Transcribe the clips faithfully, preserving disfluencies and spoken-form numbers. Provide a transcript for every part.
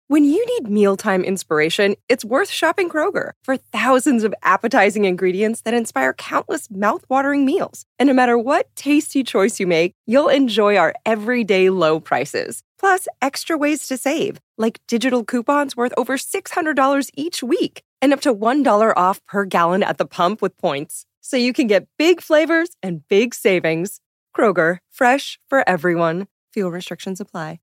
When you need mealtime inspiration, it's worth shopping Kroger for thousands of appetizing ingredients that inspire countless mouthwatering meals. And no matter what tasty choice you make, you'll enjoy our everyday low prices. Plus, extra ways to save, like digital coupons worth over six hundred dollars each week and up to one dollar off per gallon at the pump with points. So you can get big flavors and big savings. Kroger, fresh for everyone. Fuel restrictions apply.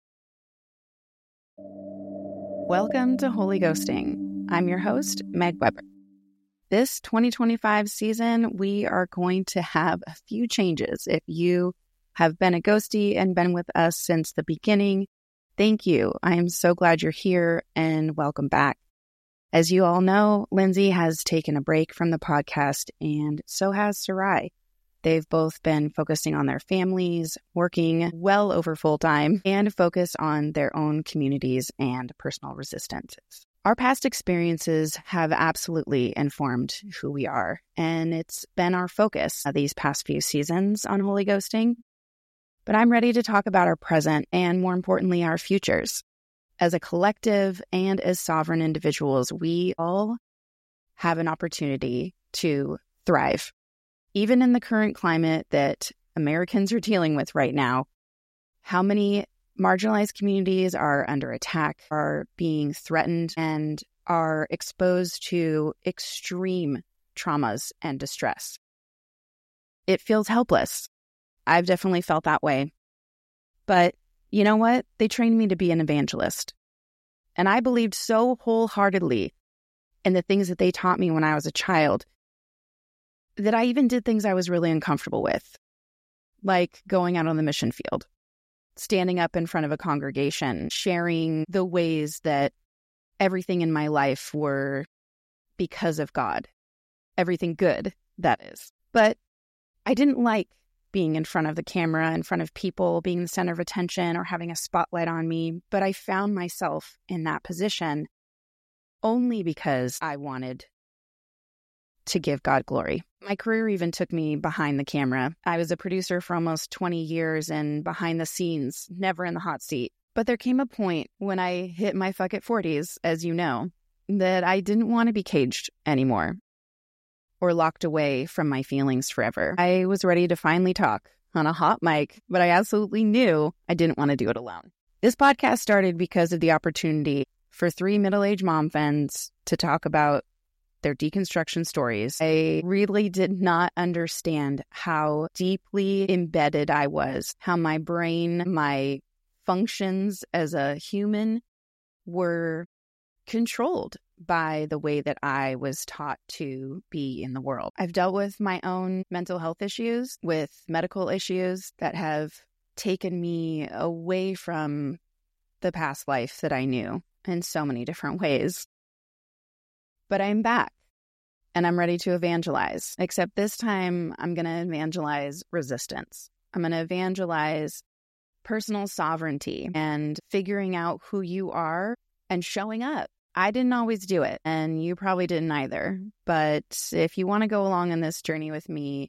Welcome to Holy Ghosting. I'm your host, Meg Weber. This twenty twenty-five season, we are going to have a few changes. If you have been a ghostie and been with us since the beginning, thank you. I am so glad you're here and welcome back. As you all know, Lindsay has taken a break from the podcast and so has Sarai. They've both been focusing on their families, working well over full time, and focused on their own communities and personal resistances. Our past experiences have absolutely informed who we are, and it's been our focus these past few seasons on Holy Ghosting. But I'm ready to talk about our present and, more importantly, our futures. As a collective and as sovereign individuals, we all have an opportunity to thrive. Even in the current climate that Americans are dealing with right now, how many marginalized communities are under attack, are being threatened, and are exposed to extreme traumas and distress. It feels helpless. I've definitely felt that way. But you know what? They trained me to be an evangelist. And I believed so wholeheartedly in the things that they taught me when I was a child that I even did things I was really uncomfortable with, like going out on the mission field, standing up in front of a congregation, sharing the ways that everything in my life were because of God. Everything good, that is. But I didn't like being in front of the camera, in front of people, being the center of attention or having a spotlight on me. But I found myself in that position only because I wanted to give God glory. My career even took me behind the camera. I was a producer for almost twenty years and behind the scenes, never in the hot seat. But there came a point when I hit my fuck it forties, as you know, that I didn't want to be caged anymore or locked away from my feelings forever. I was ready to finally talk on a hot mic, but I absolutely knew I didn't want to do it alone. This podcast started because of the opportunity for three middle-aged mom friends to talk about their deconstruction stories. I really did not understand how deeply embedded I was, how my brain, my functions as a human were controlled by the way that I was taught to be in the world. I've dealt with my own mental health issues, with medical issues that have taken me away from the past life that I knew in so many different ways. But I'm back and I'm ready to evangelize, except this time I'm going to evangelize resistance. I'm going to evangelize personal sovereignty and figuring out who you are and showing up. I didn't always do it, and you probably didn't either. But if you want to go along on this journey with me,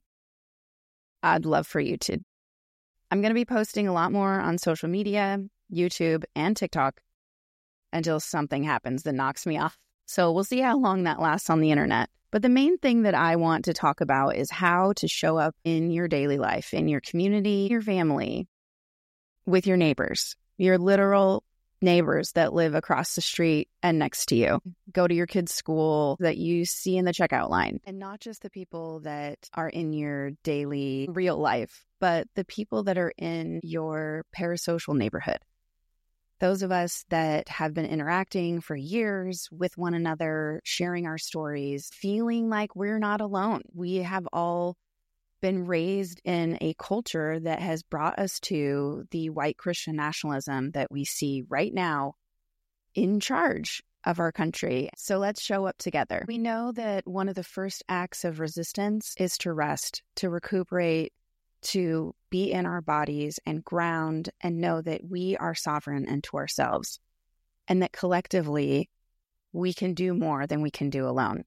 I'd love for you to. I'm going to be posting a lot more on social media, YouTube, and TikTok until something happens that knocks me off. So we'll see how long that lasts on the internet. But the main thing that I want to talk about is how to show up in your daily life, in your community, your family, with your neighbors, your literal neighbors that live across the street and next to you. Go to your kids' school that you see in the checkout line. And not just the people that are in your daily real life, but the people that are in your parasocial neighborhood. Those of us that have been interacting for years with one another, sharing our stories, feeling like we're not alone. We have all been raised in a culture that has brought us to the white Christian nationalism that we see right now in charge of our country. So let's show up together. We know that one of the first acts of resistance is to rest, to recuperate, to be in our bodies and ground and know that we are sovereign unto ourselves and that collectively we can do more than we can do alone.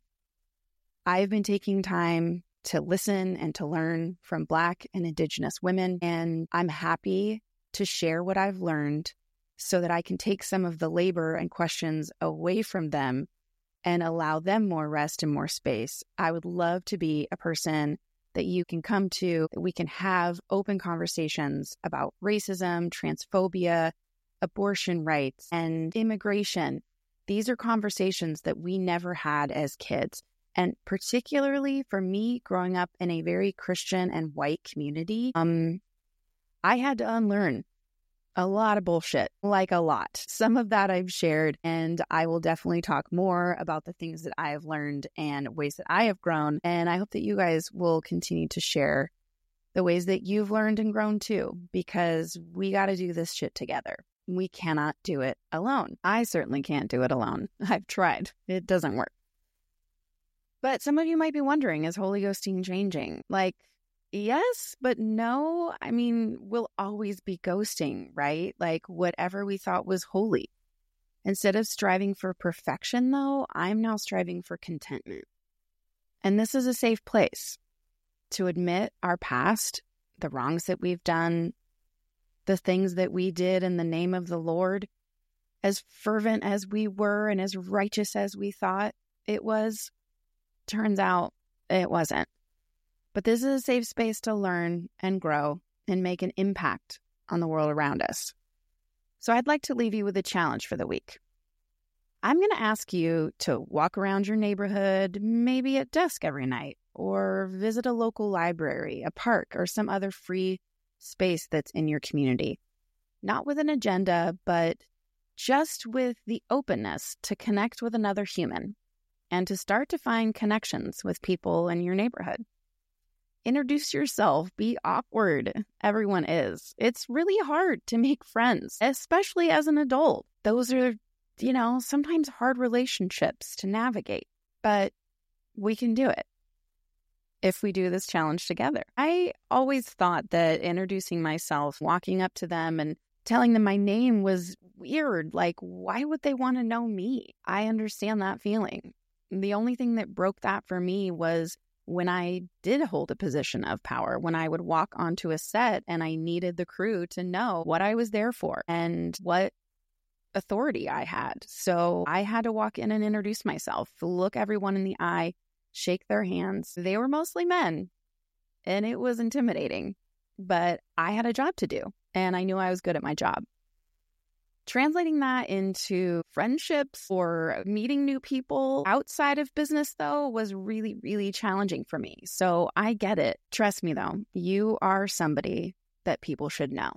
I've been taking time to listen and to learn from Black and Indigenous women, and I'm happy to share what I've learned so that I can take some of the labor and questions away from them and allow them more rest and more space. I would love to be a person that you can come to, that we can have open conversations about racism, transphobia, abortion rights, and immigration. These are conversations that we never had as kids. And particularly for me, growing up in a very Christian and white community, um, I had to unlearn a lot of bullshit, like a lot. Some of that I've shared, and I will definitely talk more about the things that I have learned and ways that I have grown. And I hope that you guys will continue to share the ways that you've learned and grown too, because we got to do this shit together. We cannot do it alone. I certainly can't do it alone. I've tried. It doesn't work. But some of you might be wondering, is Holy Ghosting changing? Like, yes, but no. I mean, we'll always be ghosting, right? Like whatever we thought was holy. Instead of striving for perfection, though, I'm now striving for contentment. And this is a safe place to admit our past, the wrongs that we've done, the things that we did in the name of the Lord, as fervent as we were and as righteous as we thought it was. Turns out it wasn't. But this is a safe space to learn and grow and make an impact on the world around us. So I'd like to leave you with a challenge for the week. I'm going to ask you to walk around your neighborhood, maybe at dusk every night, or visit a local library, a park, or some other free space that's in your community. Not with an agenda, but just with the openness to connect with another human and to start to find connections with people in your neighborhood. Introduce yourself. Be awkward. Everyone is. It's really hard to make friends, especially as an adult. Those are, you know, sometimes hard relationships to navigate, but we can do it if we do this challenge together. I always thought that introducing myself, walking up to them and telling them my name was weird. Like, why would they want to know me? I understand that feeling. The only thing that broke that for me was when I did hold a position of power, when I would walk onto a set and I needed the crew to know what I was there for and what authority I had. So I had to walk in and introduce myself, look everyone in the eye, shake their hands. They were mostly men, and it was intimidating, but I had a job to do, and I knew I was good at my job. Translating that into friendships or meeting new people outside of business, though, was really, really challenging for me. So I get it. Trust me, though, you are somebody that people should know.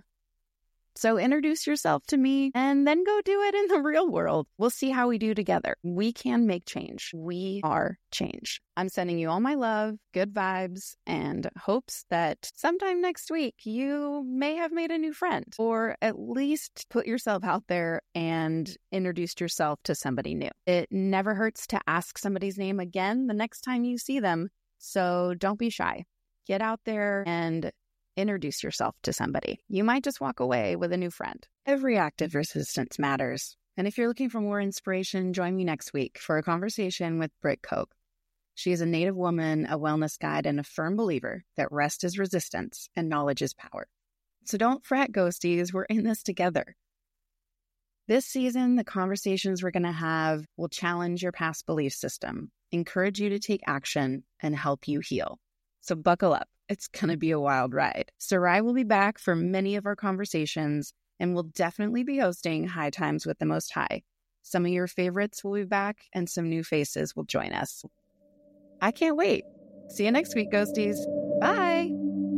So introduce yourself to me and then go do it in the real world. We'll see how we do together. We can make change. We are change. I'm sending you all my love, good vibes, and hopes that sometime next week you may have made a new friend, or at least put yourself out there and introduced yourself to somebody new. It never hurts to ask somebody's name again the next time you see them. So don't be shy. Get out there and introduce yourself to somebody. You might just walk away with a new friend. Every act of resistance matters. And if you're looking for more inspiration, join me next week for a conversation with Britt Koch. She is a Native woman, a wellness guide, and a firm believer that rest is resistance and knowledge is power. So don't fret, ghosties. We're in this together. This season, the conversations we're going to have will challenge your past belief system, encourage you to take action, and help you heal. So buckle up. It's going to be a wild ride. Sarai will be back for many of our conversations and will definitely be hosting High Times with the Most High. Some of your favorites will be back and some new faces will join us. I can't wait. See you next week, ghosties. Bye.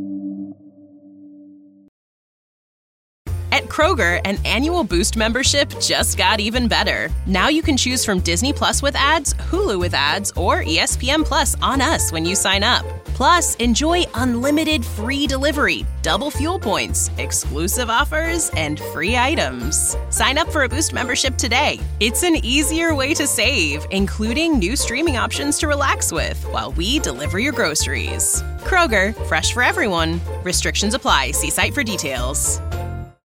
At Kroger, an annual Boost membership just got even better. Now you can choose from Disney Plus with ads, Hulu with ads, or E S P N Plus on us when you sign up. Plus, enjoy unlimited free delivery, double fuel points, exclusive offers, and free items. Sign up for a Boost membership today. It's an easier way to save, including new streaming options to relax with while we deliver your groceries. Kroger, fresh for everyone. Restrictions apply. See site for details.